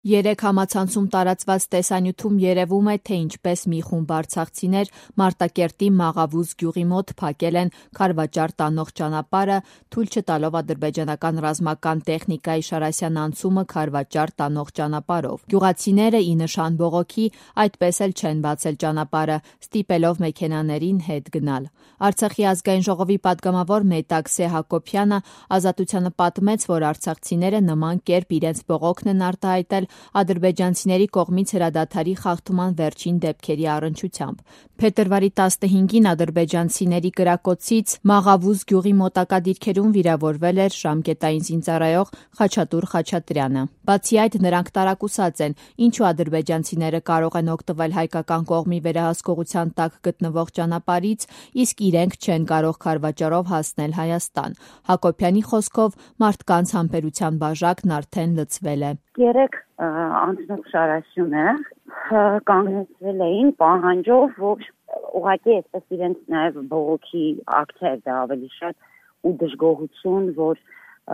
Երեք համացանցում տարածված տեսանյութում երևում է, թե ինչպես մի խումբ արցախցիներ Մարտակերտի Մաղավուզ գյուղի մոտ փակել են քարվաճառ տանող ճանապարհը, թույլ չտալով ադրբեջանական ռազմական տեխնիկայի Շարասյան անցումը քարվաճառ տանող ճանապարհով։ Գյուղացիները ի նշան բողոքի այդպես էլ չեն բացել ճանապարհը, ստիպելով մեքենաներին հետ գնալ։ Արցախի ազգային ժողովի պատգամավոր Մետաքսե Հակոբյանը Ազատությանը պատմեց, որ արցախցիները նման կերպ իրենց բողոքն են արտահայտել ադրբեջանցիների կողմից հրադադարի խախտման վերջին դեպքերի առնչությամբ։ Փետրվարի 15-ին ադրբեջանցիների կրակոցից Մաղավուզ գյուղի մոտակա դիրքերում վիրավորվել էր ժամկետային զինծառայող Խաչատուր Խաչատրյանը։ Բացի այդ, նրանք տարակուսած են, ինչու ադրբեջանցիները կարող են օգտվել հայկական կողմի վերահսկողության տակ գտնվող ճանապարհից, իսկ իրենք չեն կարող քարվաճառով հասնել Հայաստան։ Հակոբյանի խոսքով մարդկանց համբերության բաժակն արդեն լցվել է։ Երեք անցնող Շարասյունը կանգնեցվել էին պահանջով, որ ուղղակի այսպես իրենց նաև բողոքի ակցիա դա ավելի շատ ու դժգոհություն, որ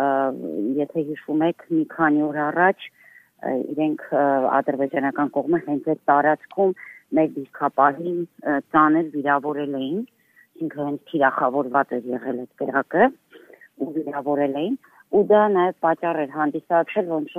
եթե հիշում եք մի քանի օր առաջ իրենք ադրբեջանական կողմը հենց այդ տարածքում մեր դիրքապահին ծանր վիրավորել էին, ինքը հենց թիրախավորված էր եղել այդ կրակը ու վիրավորել էին ու դա նաև պատճառ էր հանդիսացել, ոնց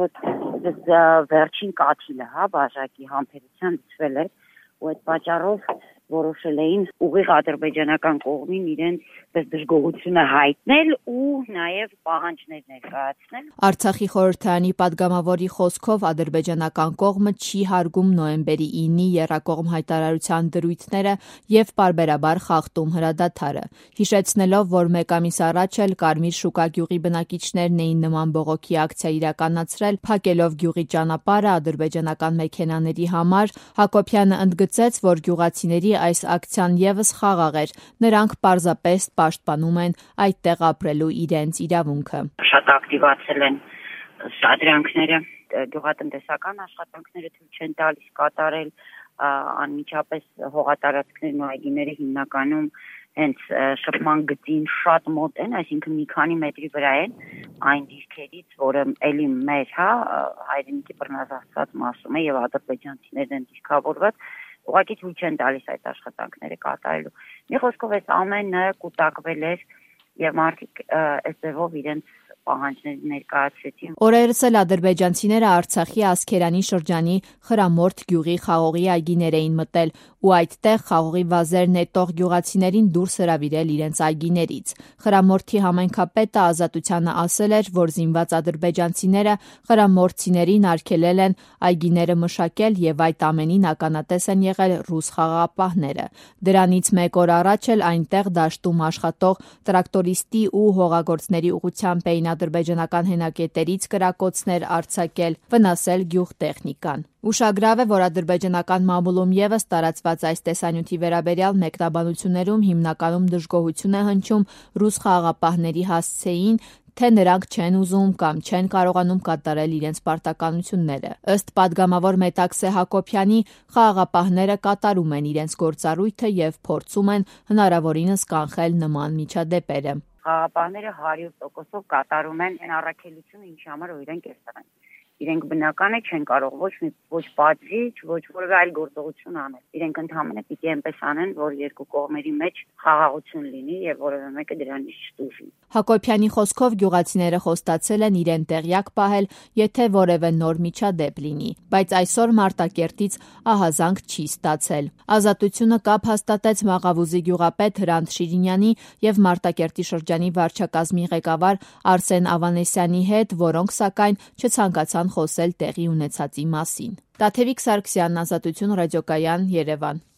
որ վերջին կաթիլը, բաժակի համբերության լցվել էր ու այդ պատճառով որոշել էին ուղիղ ադրբեջանական կողմին իրենց դժգոհությունը հայտնել ու նաև պահանջներ ներկայացնել։ Արցախի խորհրդարանի պատգամավորի խոսքով ադրբեջանական կողմը չի հարգում նոյեմբերի 9-ի եռակողմ հայտարարության դրույթները եւ պարբերաբար խախտում հրադադարը, հիշեցնելով, որ մեկ ամիս առաջ էլ Կարմիր շուկա գյուղի բնակիչներն էին նման բողոքի ակցիա իրականացրել, փակելով գյուղի ճանապարհը ադրբեջանական մեքենաների համար։ Հակոբյանը ընդգծեց, որ գյուղացիների այս ակցիան եւս խաղաղ էր, նրանք պարզապես պաշտպանում են այդտեղ ապրելու իրենց իրավունքը։ Շատ ակտիվացել են սադրանքները, գյուղատնտեսական աշխատանքները թույլ չեն տալիս կատարել, անմիջապես հողատարածքներն ու այգիները հիմնականում հենց շփման գծին շատ մոտ են, այսինքն մի քանի մետրի վրա են այն դիրքերից, որը էլի մեր, հայրենիքի բռնազավթված մասում է եւ ադրբեջանցիներն են դիրքավորված, ուղղակի ցույց չեն տալիս այդ աշխատանքները կատարելու։ Մի խոսքով այս ամենը կուտակվել էր եւ մարդիկ այս ձևով իրենց պահանջները ներկայացրեցին։ Օրերս էլ ադրբեջանցիները Արցախի Ասքերանի շրջանի Խրամորդ գյուղի խաղողի այգիներ էին մտել ու այդտեղ խաղողի վազեր նետող գյուղացիներին դուրս հրավիրել իրենց այգիներից։ Խրամորդի համայնքապետը Ազատությանը ասել էր, որ զինված ադրբեջանցիները խրամորդցիներին արգելել են այգիները մշակել եւ այդ ամենին ականատես են եղել ռուս խաղաղապահները։ Դրանից մեկ օր առաջ էլ այնտեղ դաշտում աշխատող տրակտորիստի ու հողագործների ուղղությամբ էին ադրբեջանական հենակետերից կրակոցներ արձակել, վնասել գյուղտեխնիկան։ Ուշագրավ է, որ ադրբեջանական մամուլում եւս տարածված այս տեսանյութի վերաբերյալ մեկնաբանություններում հիմնականում դժգոհություն է հնչում ռուս խաղաղապահների հասցեին, թե նրանք չեն ուզում կամ չեն կարողանում կատարել իրենց պարտականությունները։ Ըստ պատգամավոր Մետաքսե Հակոբյանի, խաղաղապահները կատարում են իրենց գործառույթը եւ փորձում են հնարավորինս կանխել նման միջադեպերը։ Խաղաղապահները 100%-ով կատարում են այն առաքելությունը, ինչի համար որ իրենք այստեղ են։ Իրենք բնական է չեն կարող ոչ պատժիչ, ոչ որևէ այլ գործողություն անել։ Իրենք ընդհանրապես պիտի այնպես անեն, որ երկու կողմերի մեջ խաղաղություն լինի եւ որևէ մեկը դրանից չտուժի։ Հակոբյանի խոսքով գյուղացիները խոստացել են իրեն տեղյակ պահել, եթե որևէ նոր միջադեպ լինի, բայց այսօր Մարտակերտից ահազանգ չի ստացել։ Ազատությունը կապ հաստատեց Մաղավուզի գյուղապետ Հրանտ Շիրինյանի եւ Մարտակերտի շրջանի վարչակազմի ղեկավար Արսեն Ավանեսյանի հետ, որոնք սակայն չցանկացան խոսել տեղի ունեցածի մասին։ Տաթևիկ Սարգսյան, Ազատություն ռադիոկայան, Երևան։